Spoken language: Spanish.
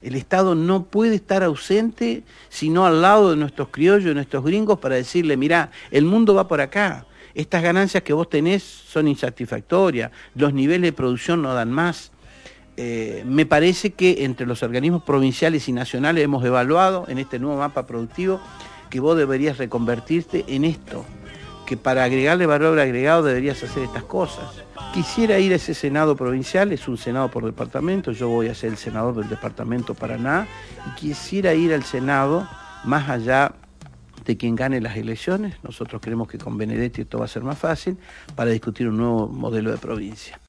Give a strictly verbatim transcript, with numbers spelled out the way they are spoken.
El Estado no puede estar ausente, sino al lado de nuestros criollos, de nuestros gringos, para decirle, mirá, el mundo va por acá, estas ganancias que vos tenés son insatisfactorias, los niveles de producción no dan más. Eh, me parece que entre los organismos provinciales y nacionales hemos evaluado en este nuevo mapa productivo que vos deberías reconvertirte en esto, que para agregarle valor agregado deberías hacer estas cosas. Quisiera ir a ese Senado provincial, es un Senado por departamento, yo voy a ser el senador del departamento Paraná, y quisiera ir al Senado más allá de quien gane las elecciones, nosotros creemos que con Benedetti esto va a ser más fácil, para discutir un nuevo modelo de provincia.